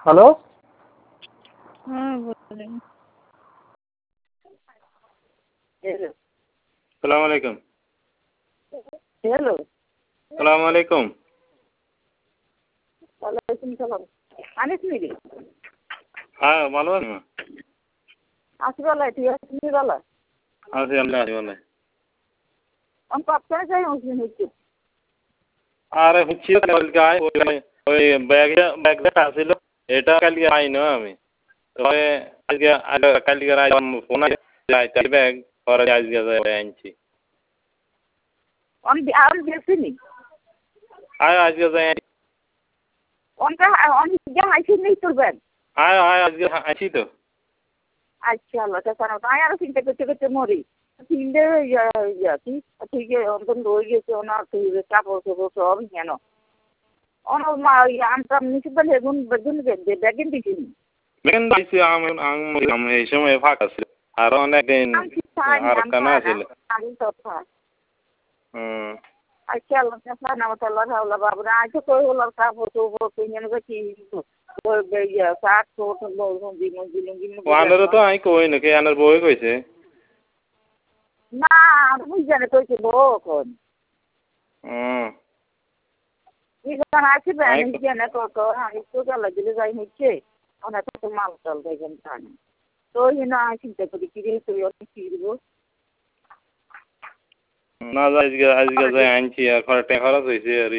Hello. হ্যাঁ বলেন। সালাম আলাইকুম। হ্যালো। সালাম আলাইকুম। ওয়ালাইকুম সালাম। আনিস মিরি হ্যাঁ ভালো আছেন? আসিবালাই তুই আসবি বালা আছি আমরা আছি ভালো। আমি পাপটা যাই মুসলিম হচ্ছে আরে হচ্ছি গায়ে ওই ব্যাগটা ছিল এটা কালকে আই না আমি তবে আজকে কালকে ফোন আছে ব্যাগ পরে আজকে আনছি। আমি আর বেশিনি আজকে যাই অনকা অনেক হাইছি নেই তোর ব্যাগ। আজকে আছি তো। আচ্ছা আল্লাহ তাছাড়া তাই আরো চিন্তা করতে করতে মরি তিনটে কি ঠিক অন্তত রয়ে গেছে ওনার কাপড় চোপড় সব কেন ওনার মা আমটা নিচে বেলে বেগুন বেগুন বেগুন দিছিনি বেগেন দিছি আমি এই সময় ফাঁকা ছিল আর অনেক দিন আর কানা ছিল। আচ্ছা আল্লাহ তাছাড়া নাম আল্লাহ আল্লাহ বাবুরা আজকে কই হলো কাপড় চোপড় কিনে কি শাক ছোট আনারও তো আমি কই নাকি আনার বই কইছে না আমি জানে কইছে বকন আসবে আমি জানে কত আমি তো গেলে দিলে যাই হচ্ছে ওনার তো মাল চাল দেখেন জানি তো না চিন্তা করি কি রে তুই অনেক কি দিব না আজকে যাই আনছি আর খরচ হয়েছে আর